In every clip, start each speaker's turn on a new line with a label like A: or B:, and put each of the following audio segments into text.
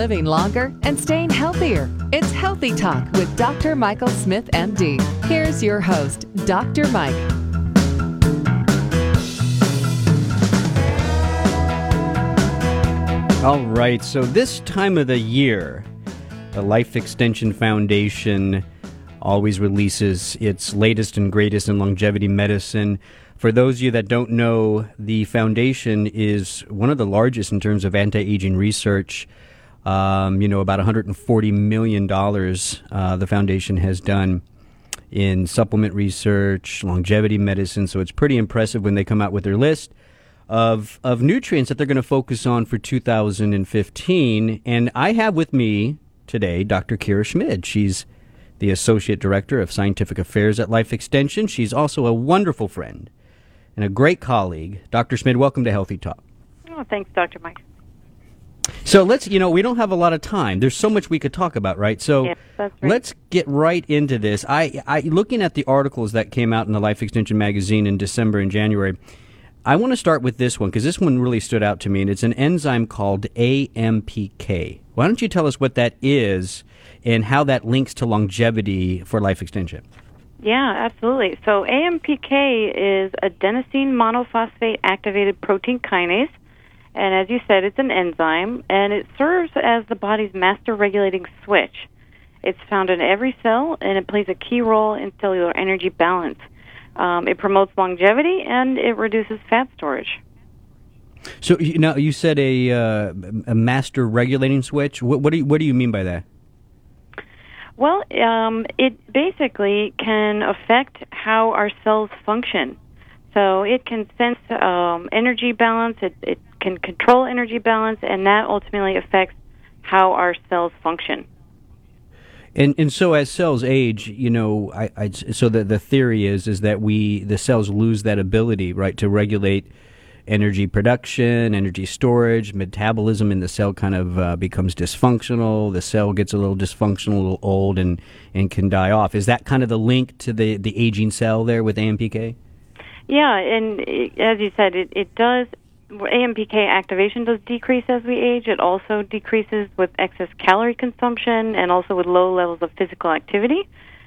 A: living longer and staying healthier. It's Healthy Talk with Dr. Michael Smith, MD. Here's your host, Dr. Mike.
B: All right, so this time of the year, the Life Extension Foundation always releases its latest and greatest in longevity medicine. For those of you that don't know, the foundation is one of the largest in terms of anti-aging research. About $140 million the foundation has done in supplement research, longevity medicine. So it's pretty impressive when they come out with their list of nutrients that they're going to focus on for 2015. And I have with me today Dr. Kira Schmid. She's the Associate Director of Scientific Affairs at Life Extension. She's also a wonderful friend and a great colleague. Dr. Schmid, welcome to Healthy Talk.
C: Oh, thanks, Dr. Mike.
B: So we don't have a lot of time. There's so much we could talk about, right? So
C: yes, that's right.
B: Let's get right into this. I looking at the articles that came out in the Life Extension magazine in December and January, I want to start with this one because this one really stood out to me, and it's an enzyme called AMPK. Why don't you tell us what that is and how that links to longevity for life extension?
C: Yeah, absolutely. So AMPK is adenosine monophosphate activated protein kinase, and as you said, it's an enzyme, and it serves as the body's master regulating switch. It's found in every cell, and it plays a key role in cellular energy balance. It promotes longevity, and it reduces fat storage.
B: So you said a master regulating switch. What do you mean by that?
C: Well, it basically can affect how our cells function. So it can sense energy balance, it can control energy balance, and that ultimately affects how our cells function.
B: And so as cells age, so the theory is that the cells lose that ability, right, to regulate energy production, energy storage, metabolism in the cell kind of becomes dysfunctional. The cell gets a little dysfunctional, a little old, and can die off. Is that kind of the link to the aging cell there with AMPK?
C: Yeah, and as you said, it does. AMPK activation does decrease as we age. It also decreases with excess calorie consumption and also with low levels of physical activity.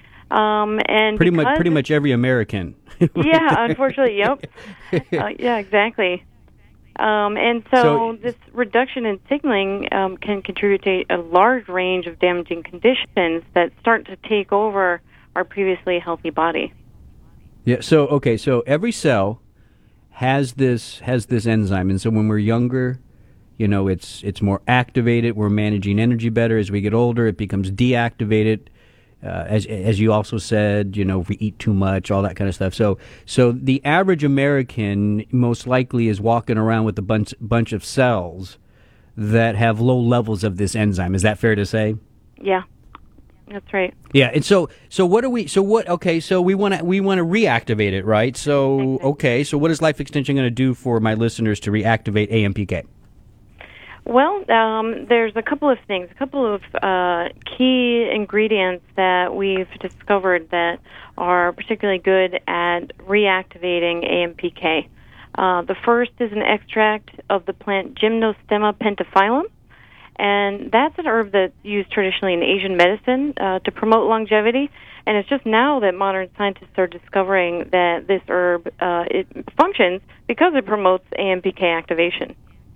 C: And
B: pretty much every American.
C: Yeah, unfortunately, yep. Yeah, exactly. And so this reduction in signaling can contribute to a large range of damaging conditions that start to take over our previously healthy body.
B: Yeah. So every cell has this enzyme, and so when we're younger, it's more activated. We're managing energy better. As we get older, it becomes deactivated. As you also said, if we eat too much, all that kind of stuff. So the average American most likely is walking around with a bunch of cells that have low levels of this enzyme. Is that fair to say?
C: Yeah, that's right.
B: Yeah, and so what do we? So what? Okay, so we want to reactivate it, right? So okay, so what is Life Extension going to do for my listeners to reactivate AMPK?
C: Well, there's a couple of things, a couple of key ingredients that we've discovered that are particularly good at reactivating AMPK. The first is an extract of the plant Gymnostemma pentaphyllum, and that's an herb that's used traditionally in Asian medicine to promote longevity, and it's just now that modern scientists are discovering that this herb it functions because it promotes AMPK activation.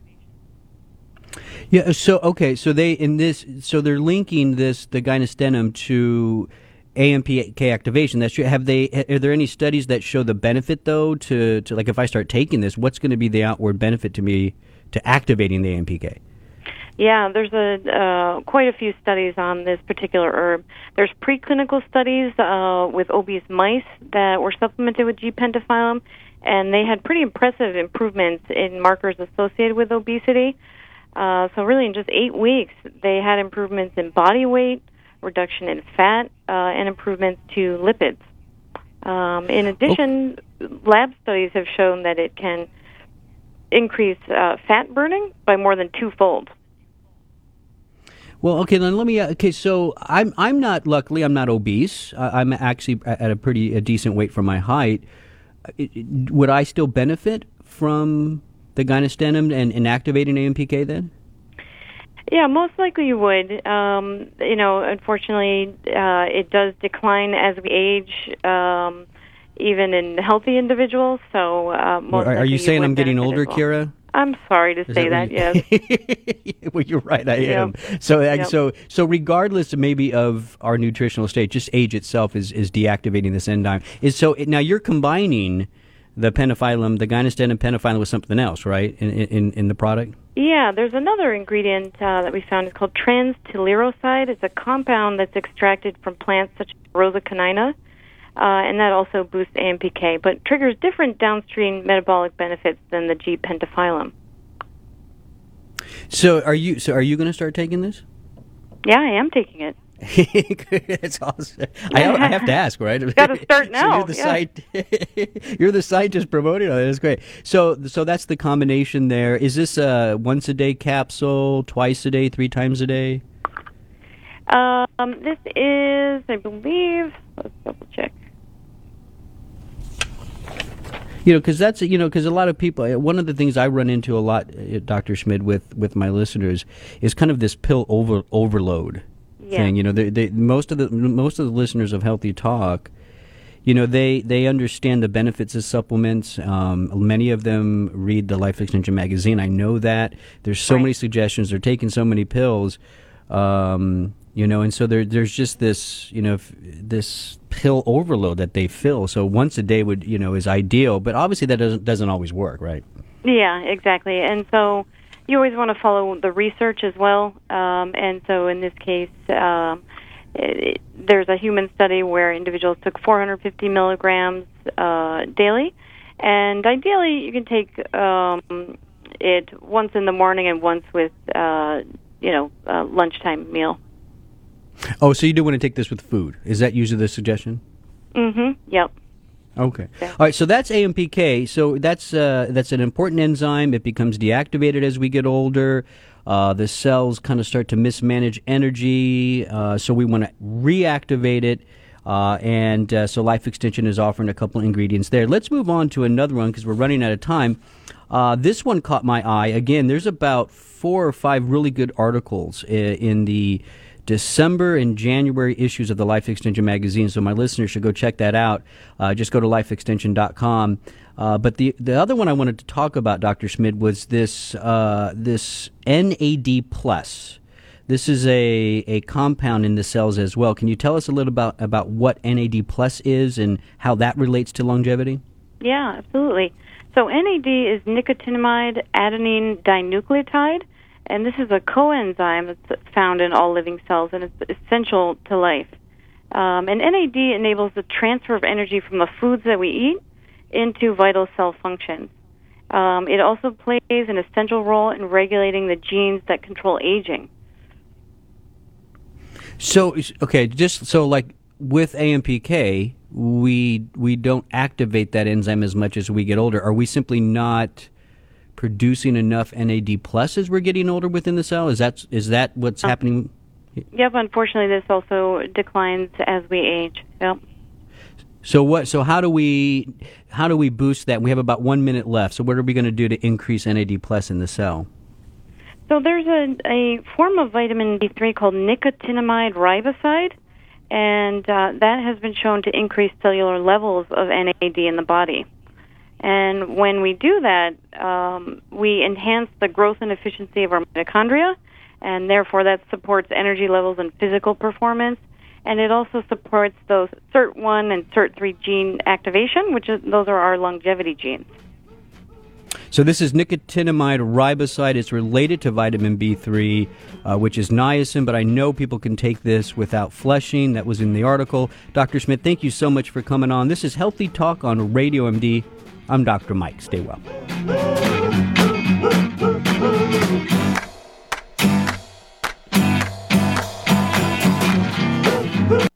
B: Yeah. So they're linking the gynostenum to AMPK activation. That's true. Are there any studies that show the benefit though to like if I start taking this, what's going to be the outward benefit to me to activating the AMPK?
C: Yeah, there's quite a few studies on this particular herb. There's preclinical studies with obese mice that were supplemented with G. pentaphyllum, and they had pretty impressive improvements in markers associated with obesity. So really in just 8 weeks, they had improvements in body weight, reduction in fat, and improvements to lipids. In addition, lab studies have shown that it can increase fat burning by more than twofold.
B: Well, okay, then let me. So I'm not. Luckily, I'm not obese. I'm actually at a decent weight for my height. Would I still benefit from the gynostenum and activating AMPK then?
C: Yeah, most likely you would. Unfortunately, it does decline as we age, even in healthy individuals. So,
B: are you saying I'm getting older,
C: well.
B: Kira?
C: I'm sorry to say that. Yes.
B: Well, you're right. I am. So regardless maybe of our nutritional state, just age itself is deactivating this enzyme. Now you're combining the penophyllum, the gynostatin and penophyllum with something else, right? In the product.
C: Yeah, there's another ingredient that we found. It's called trans-telluroside. It's a compound that's extracted from plants such as Rosa canina, and that also boosts AMPK, but triggers different downstream metabolic benefits than the G-pentaphyllum.
B: So are you going to start taking this?
C: Yeah, I am taking it.
B: That's awesome. I have to ask, right?
C: Got to start now.
B: So you're the scientist promoting it. That's great. So that's the combination there. Is this a once a day capsule, twice a day, 3 times a day?
C: This is, I believe. Let's double check.
B: Because because a lot of people. One of the things I run into a lot, Dr. Schmid, with my listeners is kind of this pill overload.
C: Yeah.
B: Thing. Most of the listeners of Healthy Talk, they understand the benefits of supplements. Many of them read the Life Extension magazine. I know that there's so many suggestions. They're taking so many pills, and so there's just this this pill overload that they fill. So once a day would is ideal, but obviously that doesn't always work, right?
C: Yeah, exactly, and so. You always want to follow the research as well, and so in this case, there's a human study where individuals took 450 milligrams daily, and ideally you can take it once in the morning and once with lunchtime meal.
B: Oh, so you do want to take this with food? Is that usually the suggestion?
C: Mm-hmm. Yep.
B: Okay. Yeah. All right. So that's AMPK. So that's an important enzyme. It becomes deactivated as we get older. The cells kind of start to mismanage energy. So we want to reactivate it. So Life Extension is offering a couple ingredients there. Let's move on to another one because we're running out of time. This one caught my eye. Again, there's about 4 or 5 really good articles in the December and January issues of the Life Extension magazine, so my listeners should go check that out. Just go to lifeextension.com. But the other one I wanted to talk about, Dr. Schmid, was this NAD+. This is a compound in the cells as well. Can you tell us a little about what NAD+ is and how that relates to longevity?
C: Yeah, absolutely. So NAD is nicotinamide adenine dinucleotide, and this is a coenzyme that's found in all living cells, and it's essential to life. And NAD enables the transfer of energy from the foods that we eat into vital cell functions. It also plays an essential role in regulating the genes that control aging.
B: So, okay, just so like with AMPK, we don't activate that enzyme as much as we get older. Are we simply not producing enough NAD+ as we're getting older within the cell? Is that what's happening?
C: Yep, unfortunately this also declines as we age. Yep.
B: So how do we boost that? We have about 1 minute left. So what are we going to do to increase NAD+ in the cell?
C: So there's a form of vitamin D3 called nicotinamide riboside, and that has been shown to increase cellular levels of NAD in the body. And when we do that, we enhance the growth and efficiency of our mitochondria, and therefore that supports energy levels and physical performance. And it also supports those SIRT1 and SIRT3 gene activation, those are our longevity genes.
B: So this is nicotinamide riboside. It's related to vitamin B3, which is niacin, but I know people can take this without flushing. That was in the article. Dr. Schmid, thank you so much for coming on. This is Healthy Talk on Radio MD. I'm Dr. Mike. Stay well.